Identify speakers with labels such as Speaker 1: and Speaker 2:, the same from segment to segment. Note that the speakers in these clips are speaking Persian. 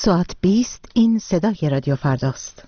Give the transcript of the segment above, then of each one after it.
Speaker 1: ساعت 20 این صدای رادیو فرداست.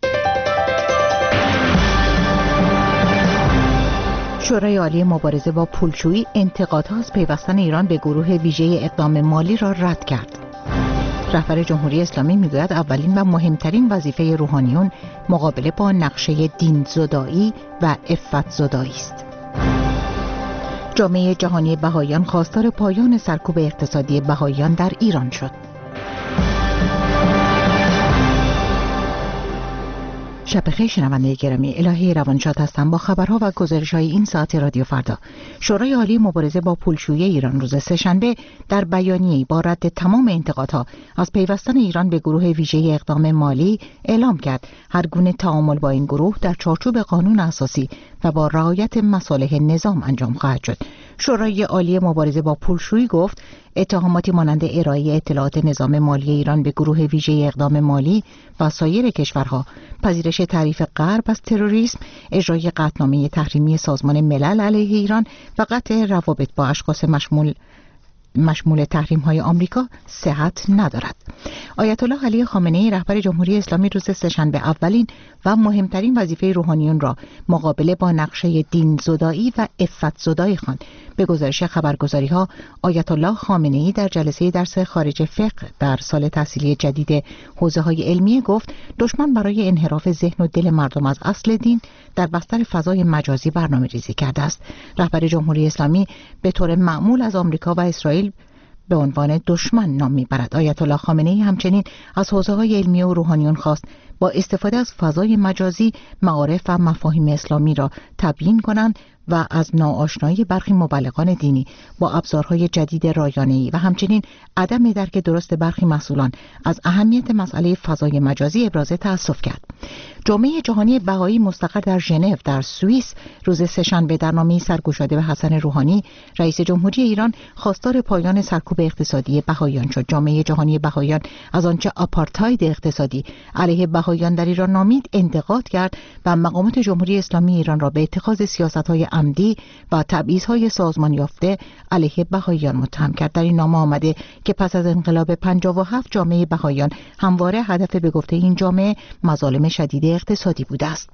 Speaker 1: شورای عالی مبارزه با پولشویی انتقادها از پیوستن ایران به گروه ویژه اقدام مالی را رد کرد. رهبر جمهوری اسلامی میگوید اولین و مهمترین وظیفه روحانیون مقابله با نقشه دین زدایی و عفت زدایی است. جامعه جهانی بهائیان خواستار پایان سرکوب اقتصادی بهائیان در ایران شد. شب بخیر شنونده گرامی، الهی روانشاد هستم با خبرها و گزارش‌های این ساعت رادیو فردا. شورای عالی مبارزه با پولشویی ایران روز سه‌شنبه در بیانیه‌ای با رد تمام انتقادها از پیوستن ایران به گروه ویژه اقدام مالی اعلام کرد هر گونه تعامل با این گروه در چارچوب قانون اساسی و با رعایت مصالح نظام انجام خواهد شد. شورای عالی مبارزه با پولشویی گفت اتهاماتی مانند ارائه اطلاعات نظام مالی ایران به گروه ویژه اقدام مالی و سایر کشورها، پذیرش تعریف غرب از تروریسم، اجرای قطعنامه تحریمی سازمان ملل علیه ایران و قطع روابط با اشخاص مشمول تحریم‌های آمریکا صحت ندارد. آیت الله علی خامنه‌ای رهبر جمهوری اسلامی روز سه‌شنبه اولین و مهمترین وظیفه روحانیون را مقابله با نقشه دین زدایی و عفت زدایی خواند. به گزارش خبرگزاری‌ها، آیت الله خامنه‌ای در جلسه درس خارج فقه در سال تحصیلی جدید حوزه‌های علمیه گفت دشمن برای انحراف ذهن و دل مردم از اصل دین در بستر فضای مجازی برنامه‌ریزی کرده است. رهبر جمهوری اسلامی به طور معمول از آمریکا و اسرائیل به عنوان دشمن نام میبرد. آیت الله خامنه‌ای همچنین از حوزه‌های علمیه و روحانیون خواست با استفاده از فضای مجازی معارف و مفاهیم اسلامی را تبیین کنند و از ناآشنایی برخی مبلغان دینی با ابزارهای جدید رایانه‌ای و همچنین عدم درک درست برخی مسئولان از اهمیت مسئله فضای مجازی ابراز تأسف کرد. جامعه جهانی بهایی مستقر در ژنو در سوئیس روز سه‌شنبه در نامه‌ای سرگشاده به حسن روحانی رئیس جمهوری ایران خواستار پایان سرکوب اقتصادی بهائیان شد. جامعه جهانی بهائیان از آنچه آپارتاید اقتصادی علیه بهائیان در ایران نامید انتقاد کرد و مقامات جمهوری اسلامی ایران را به اتخاذ سیاست‌های عمدی و تبعیض‌های سازمان یافته علیه بهائیان متهم کرد. در این نامه آمده که پس از انقلاب 57 جامعه بهائیان همواره هدف به گفته این جامعه مظالم شدید اقتصادی بوده است.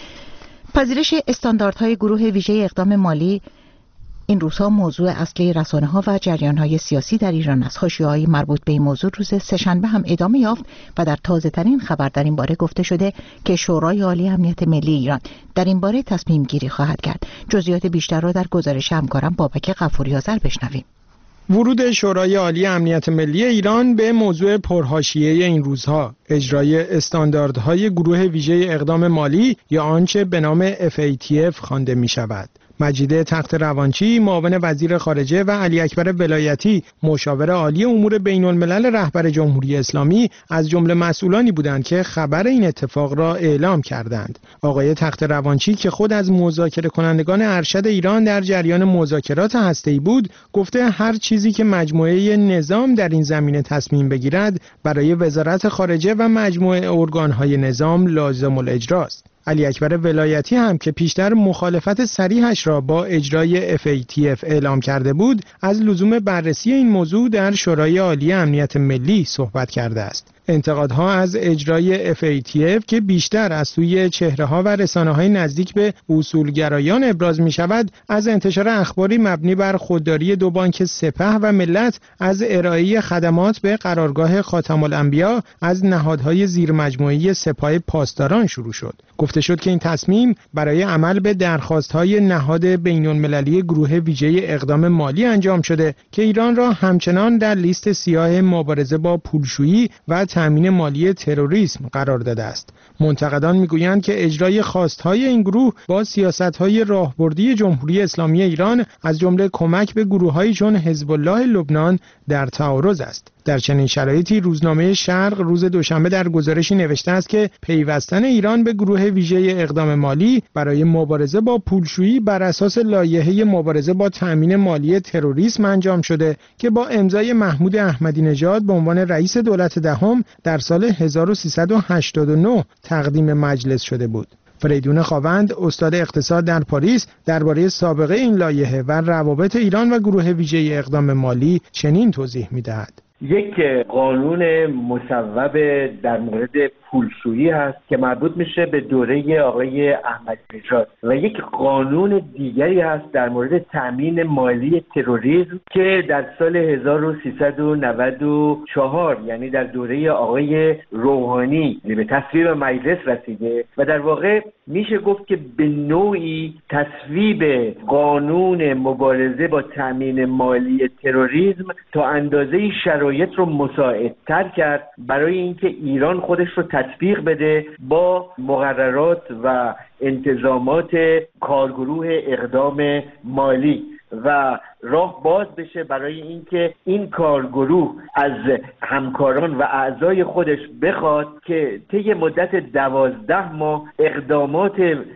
Speaker 1: پذیرش استانداردهای گروه ویژه اقدام مالی این روزها موضوع اصلی رسانه‌ها و جریان‌های سیاسی در ایران است. حاشیه‌های مربوط به این موضوع روز سه‌شنبه هم ادامه یافت و در تازه‌ترین خبر در این باره گفته شده که شورای عالی امنیت ملی ایران در این باره تصمیم گیری خواهد کرد. جزئیات بیشتر را در گزارش همکارم بابک غفوری آذر بشنویم.
Speaker 2: ورود شورای عالی امنیت ملی ایران به موضوع پرحاشیه این روزها، اجرای استانداردهای گروه ویژه اقدام مالی یا آنچه به نام FATF خوانده می شود. مجید تخت روانچی معاون وزیر خارجه و علی اکبر ولایتی مشاور عالی امور بین الملل رهبر جمهوری اسلامی از جمله مسئولانی بودند که خبر این اتفاق را اعلام کردند. آقای تخت روانچی که خود از مذاکره کنندگان ارشد ایران در جریان مذاکرات هسته‌ای بود، گفته هر چیزی که مجموعه نظام در این زمینه تصمیم بگیرد برای وزارت خارجه و مجموعه ارگان‌های نظام لازم الاجراست. علی اکبر ولایتی هم که پیشتر مخالفت صریحش را با اجرای FATF اعلام کرده بود، از لزوم بررسی این موضوع در شورای عالی امنیت ملی صحبت کرده است. انتقادها از اجرای FATF که بیشتر از سوی چهره‌ها و رسانه‌های نزدیک به اصولگرایان ابراز می‌شود، از انتشار اخباری مبنی بر خودداری دو بانک سپه و ملت از ارائه خدمات به قرارگاه خاتم الانبیا از نهادهای زیرمجموعه سپاه پاسداران شروع شد. گفته شد که این تصمیم برای عمل به درخواست‌های نهاد بین‌المللی گروه ویژه اقدام مالی انجام شده که ایران را همچنان در لیست سیاه مبارزه با پولشویی و تامین مالی تروریسم قرار داده است. منتقدان میگویند که اجرای خواستهای این گروه با سیاست‌های راهبردی جمهوری اسلامی ایران از جمله کمک به گروه‌هایی چون حزب الله لبنان در تعارض است. در چنین شرایطی روزنامه شرق روز دوشنبه در گزارشی نوشته است که پیوستن ایران به گروه ویژه اقدام مالی برای مبارزه با پولشویی بر اساس لایحه مبارزه با تامین مالی تروریسم انجام شده که با امضای محمود احمدی نژاد به عنوان رئیس دولت دهم در سال 1389 تقدیم مجلس شده بود. فریدون خاوند، استاد اقتصاد در پاریس، درباره سابقه این لایحه و روابط ایران و گروه ویژه اقدام مالی چنین توضیح می‌دهد.
Speaker 3: یک قانون مصوب در مورد پولشویی هست که مربوط میشه به دوره آقای احمدی‌نژاد و یک قانون دیگری هست در مورد تأمین مالی تروریسم که در سال 1394 یعنی در دوره آقای روحانی به تصویب مجلس رسیده و در واقع میشه گفت که به نوعی تصویب قانون مبارزه با تأمین مالی تروریسم تا اندازه‌ای شرایط رو مساعدتر کرد برای اینکه ایران خودش رو تطبیق بده با مقررات و انتظامات کارگروه اقدام مالی و راه باز بشه برای اینکه این کارگروه از همکاران و اعضای خودش بخواد که طی مدت 12 ماه اقدامات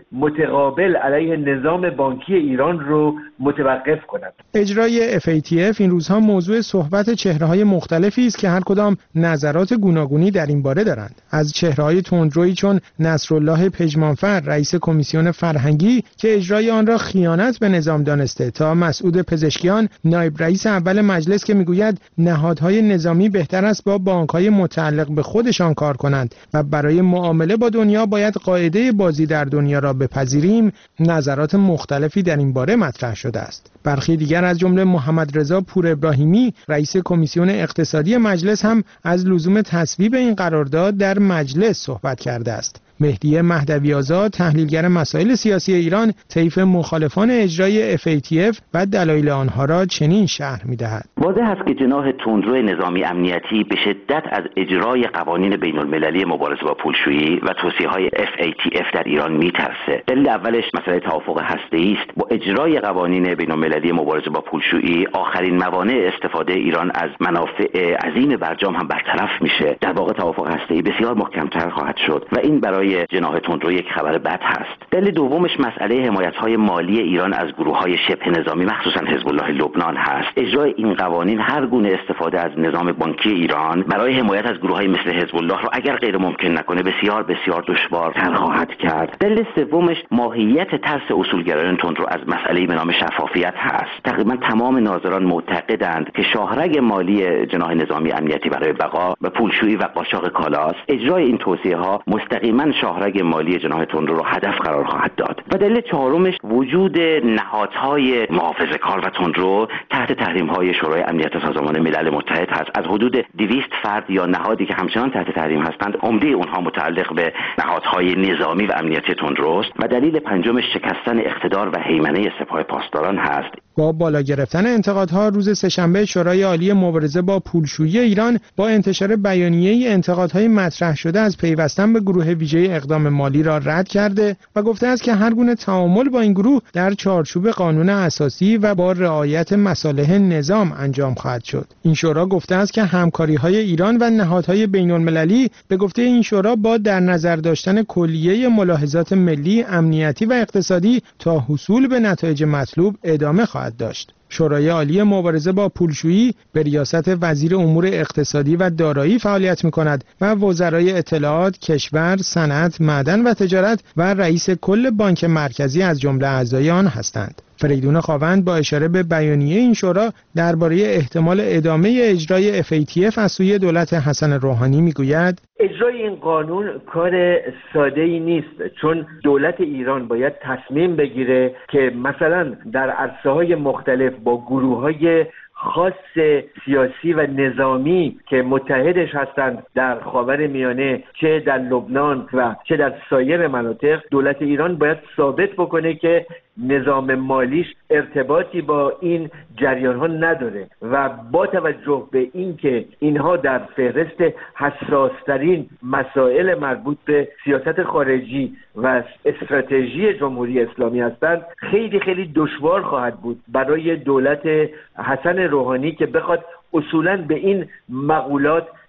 Speaker 3: متقابل علیه نظام بانکی ایران رو متوقف کنند.
Speaker 2: اجرای FATF این روزها موضوع صحبت چهره‌های مختلفی است که هر کدام نظرات گوناگونی در این باره دارند. از چهره‌های تندرویی چون نصرالله پژمانفر رئیس کمیسیون فرهنگی که اجرای آن را خیانت به نظام دانسته تا مسعود پزشکیان نایب رئیس اول مجلس که میگوید نهادهای نظامی بهتر است با بانک‌های متعلق به خودشان کار کنند و برای معامله با دنیا باید قاعده بازی در دنیا را بپذیریم، نظرات مختلفی در این باره مطرح شده است. برخی دیگر از جمله محمد رضا پور ابراهیمی رئیس کمیسیون اقتصادی مجلس هم از لزوم تصویب این قرارداد در مجلس صحبت کرده است. مهدی مهدوی آزاد تحلیلگر مسائل سیاسی ایران طیف مخالفان اجرای FATF و دلایل آنها را چنین شرح می‌دهد.
Speaker 4: واضح است که جناح تندرو نظامی امنیتی به شدت از اجرای قوانین بین‌المللی مبارزه با پولشویی و توصیه‌های FATF در ایران می‌ترسه. دلیل اولش مسئله توافق هسته‌ای است. با اجرای قوانین بین‌المللی مبارزه با پولشویی آخرین موانع استفاده ایران از منافع عظیم برجام هم برطرف میشه. در واقع توافق هسته‌ای بسیار محکم‌تر خواهد شد و این برای جناح تندرو یک خبر بد هست. دلیل دومش مسئله حمایت‌های مالی ایران از گروه‌های شبه نظامی مخصوصاً حزب الله لبنان هست. اجرای این قوانین هر گونه استفاده از نظام بانکی ایران برای حمایت از گروه‌های مثل حزب الله رو اگر غیر ممکن نکنه بسیار بسیار دشوارتر خواهد کرد. دلیل سومش ماهیت ترس اصولگرایان تندرو از مسئله به نام شفافیت هست. تقریباً تمام ناظران معتقدند که شاهرگ مالی جناح نظامی امنیتی برای بقا و پولشویی و قاچاق کالاست. اجرای این توصیه‌ها مستقیماً شاهرگ مالی جناح تندرو رو هدف قرار خواهد داد. و دلیل چهارمش وجود نهادهای محافظه‌کار و تندرو تحت تحریم‌های شورای امنیت سازمان ملل متحد هست. از حدود 200 فرد یا نهادی که همچنان تحت تحریم هستند، عمده اونها متعلق به نهادهای نظامی و امنیتی تندروست. و دلیل پنجمش شکستن اقتدار و هیمنه سپاه پاسداران هست.
Speaker 2: با بالا گرفتن انتقادها روز سه‌شنبه شورای عالی مبارزه با پولشویی ایران با انتشار بیانیه‌ای انتقادهای مطرح شده از پیوستن به گروه ویژه اقدام مالی را رد کرده و گفته است که هر گونه تعامل با این گروه در چارچوب قانون اساسی و با رعایت مصالح نظام انجام خواهد شد. این شورا گفته است که همکاری‌های ایران و نهادهای بین‌المللی به گفته این شورا با در نظر داشتن کلیه ملاحظات ملی، امنیتی و اقتصادی تا حصول به نتایج مطلوب ادامه خواهد داشت. شورای عالی مبارزه با پولشویی به ریاست وزیر امور اقتصادی و دارایی فعالیت می‌کند و وزرای اطلاعات، کشور، صنعت، معدن و تجارت و رئیس کل بانک مرکزی از جمله اعضای آن هستند. فریدون خاوند با اشاره به بیانیه این شورا درباره احتمال ادامه اجرای FATF از سوی دولت حسن روحانی میگوید:
Speaker 3: اجرای این قانون کار ساده‌ای نیست، چون دولت ایران باید تصمیم بگیره که مثلا در عرصه‌های مختلف با گروه‌های خاص سیاسی و نظامی که متحدش هستند در خاورمیانه، چه در لبنان و چه در سایر مناطق، دولت ایران باید ثابت بکنه که نظام مالیش ارتباطی با این جریان ها نداره و با توجه به اینکه اینها در فهرست حساسترین مسائل مربوط به سیاست خارجی و استراتژی جمهوری اسلامی هستند، خیلی خیلی دشوار خواهد بود برای دولت حسن روحانی که بخواد اصولاً به این مقولات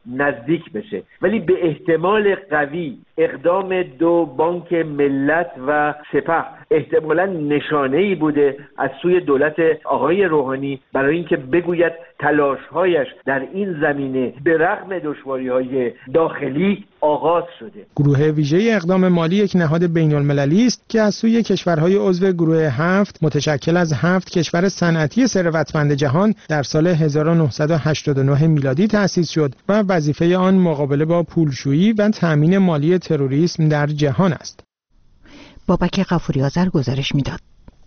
Speaker 3: نزدیک بشه. ولی به احتمال قوی اقدام دو بانک ملت و سپه احتمالاً نشانه‌ای بوده از سوی دولت آقای روحانی برای اینکه بگوید تلاش‌هایش در این زمینه به رغم دشواری‌های داخلی آغاز شده.
Speaker 2: گروه ویژه اقدام مالی یک نهاد بین‌المللی است که از سوی کشورهای عضو گروه 7 متشکل از 7 کشور صنعتی ثروتمند جهان در سال 1989 میلادی تأسیس شد و وظیفه آن مقابله با پولشویی و تأمین مالی تروریسم در جهان است.
Speaker 1: بابک غفوری آذر گزارش میداد.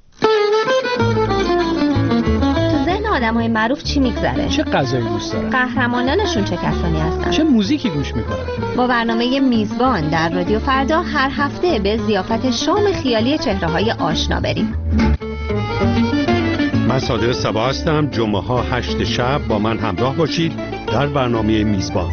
Speaker 5: آدم‌های معروف چی میگذره؟
Speaker 6: چه غذایی دوست دارن؟
Speaker 5: قهرمانانشون چه کسانی هستن؟
Speaker 6: چه موزیکی گوش میکنن؟
Speaker 5: با برنامه میزبان در رادیو فردا هر هفته به ضیافت شام خیالی چهره‌های آشنا بریم.
Speaker 7: من صادق صبا هستم. جمعه‌ها 8 شب با من همراه باشید در برنامه میزبان.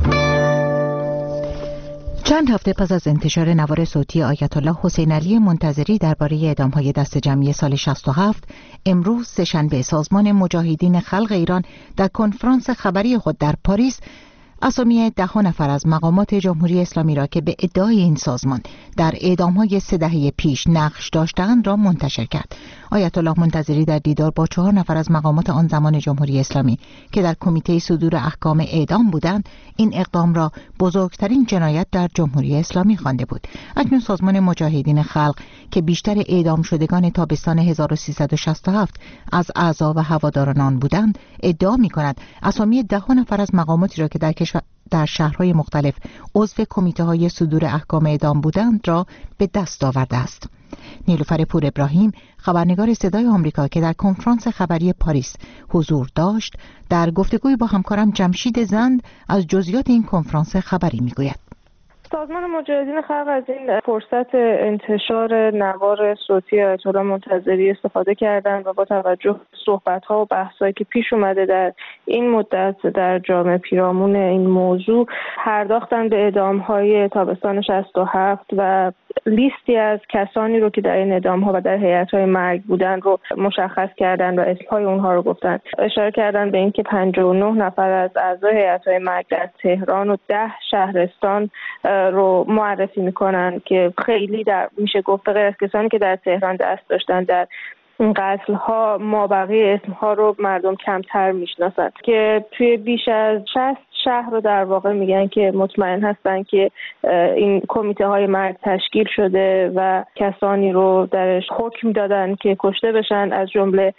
Speaker 1: چند هفته پس از انتشار نوار صوتی آیت الله حسین علی منتظری درباره اعدام‌های دست جمعی سال 67، امروز سه‌شنبه سازمان مجاهدین خلق ایران در کنفرانس خبری خود در پاریس اسامی 10 نفر از مقامات جمهوری اسلامی را که به ادعای این سازمان در اعدام‌های 3 دهه پیش نقش داشتند را منتشر کرد. آیت الله منتظری در دیدار با 4 نفر از مقامات آن زمان جمهوری اسلامی که در کمیته صدور احکام اعدام بودند، این اقدام را بزرگترین جنایت در جمهوری اسلامی خوانده بود. اکنون سازمان مجاهدین خلق که بیشتر اعدام شدگان تابستان 1367 از اعضا و هواداران آن بودند، ادعا می‌کند اسامی 10 نفر از مقاماتی را که در شهرهای مختلف عضو کمیته‌های صدور احکام اعدام بودند را به دست آورده است. نیلوفر پور ابراهیم، خبرنگار صدای آمریکا که در کنفرانس خبری پاریس حضور داشت، در گفتگوی با همکارم جمشید زند از جزئیات این کنفرانس خبری میگوید.
Speaker 8: سازمان مجاهدین خلق از این فرصت انتشار نوار صوتی آیت الله منتظری استفاده کردند و با توجه به صحبت‌ها و بحث‌هایی که پیش اومده در این مدت در جامعه پیرامون این موضوع، پرداختن به اعدام‌های تابستان 67 و لیستی از کسانی رو که در این اعدام‌ها و در هیئت‌های مرگ بودن رو مشخص کردن و اسم‌های اونها رو گفتن. اشاره کردن به اینکه 59 نفر از اعضای هیئت‌های مرگ در تهران و 10 شهرستان رو معرفی میکنن که خیلی میشه گفت غیر از کسانی که در تهران دست داشتن در این قتل ها، ما بقیه اسم ها رو مردم کمتر میشناسند که توی بیش از 60 شهر رو در واقع میگن که مطمئن هستن که این کمیته های مرگ تشکیل شده و کسانی رو درش حکم دادن که کشته بشن، از جمله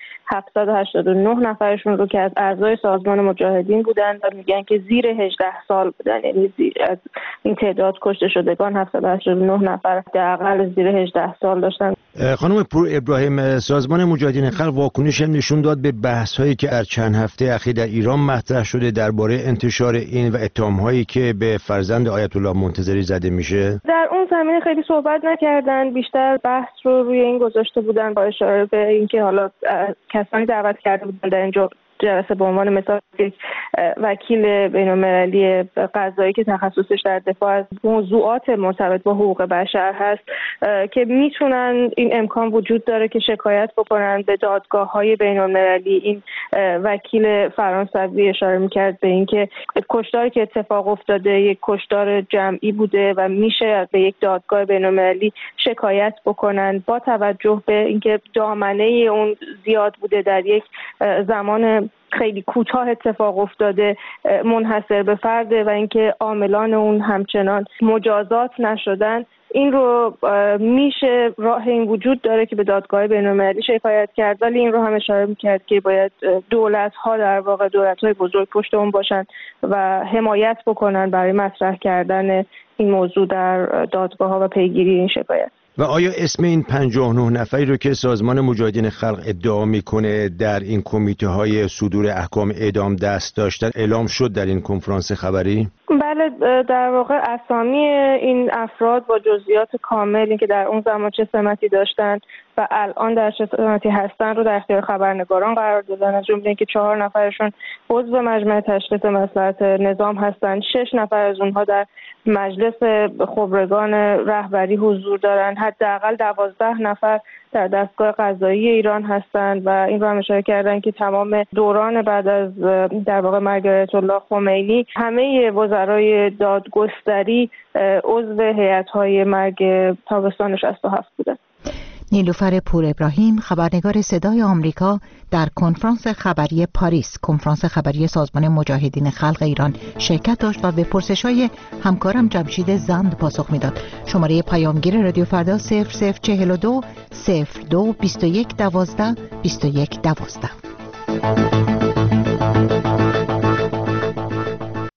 Speaker 8: 789 نفرشون رو که از اعضای سازمان مجاهدین بودن و میگن که زیر 18 سال بودن، یعنی از این تعداد کشته شدگان 789 نفر حداقل زیر 18 سال داشتن.
Speaker 9: خانم پور ابراهیم، سازمان مجاهدین خلق واکنش نشون داد به بحث‌هایی که در چند هفته اخیر در ایران مطرح شده درباره انتشار این و اتهام‌هایی که به فرزند آیت الله منتظری زده میشه.
Speaker 8: در اون زمینه خیلی صحبت نکردن، بیشتر بحث رو روی این گذاشته بودن با اشاره به اینکه حالا کسانی دعوت کرده بودن در اینجا جلسه به عنوان مثال یک وکیل بین‌المللی قضایی که تخصصش در دفاع از موضوعات مرتبط با حقوق بشر هست که میتونن، این امکان وجود داره که شکایت بکنن به دادگاه‌های بین‌المللی. این وکیل فرانسوی اشاره میکرد به اینکه کشتاری که اتفاق افتاده یک کشتار جمعی بوده و میشه به یک دادگاه بین‌المللی شکایت بکنن با توجه به اینکه دامنه اون زیاد بوده، در یک زمان خیلی کوتاه اتفاق افتاده، منحصر به فرده و اینکه عاملان اون همچنان مجازات نشدن. این رو میشه، راه این وجود داره که به دادگاه بین‌المللی شکایت کرد، ولی این رو هم اشاره میکرد که باید دولت‌ها در واقع دولت‌های بزرگ پشت اون باشن و حمایت بکنن برای مطرح کردن این موضوع در دادگاه‌ها و پیگیری این شکایت.
Speaker 9: و آیا اسم این 59 نفری رو که سازمان مجاهدین خلق ادعا میکنه در این کمیته های صدور احکام اعدام دست داشتن اعلام شد در این کنفرانس خبری؟
Speaker 8: بله، در واقع اسامی این افراد با جزئیات کاملی که در اون زمان چه سمتی داشتن و الان در چه سمتی هستن رو در اختیار خبرنگاران قرار دادن، از جمله اینکه 4 نفرشون عضو مجمع تشخیص مصلحت نظام هستن، 6 نفر از اونها در مجلس خبرگان رهبری حضور دارن، حداقل 12 نفر در دستگاه قضایی ایران هستند و این رو هم اشاره کردن که تمام دوران بعد از در واقع مرگ آیت الله خمینی همه وزرای دادگستری عضو هیئت‌های مرگ تابستان 67 بودند.
Speaker 1: نیلوفر پور ابراهیم، خبرنگار صدای آمریکا، در کنفرانس خبری پاریس، کنفرانس خبری سازمان مجاهدین خلق ایران شرکت داشت و به پرسش‌های همکارم جمشید زند پاسخ میداد. شماره پیامگیر رادیو فردا 0042 02 21 12 21 12.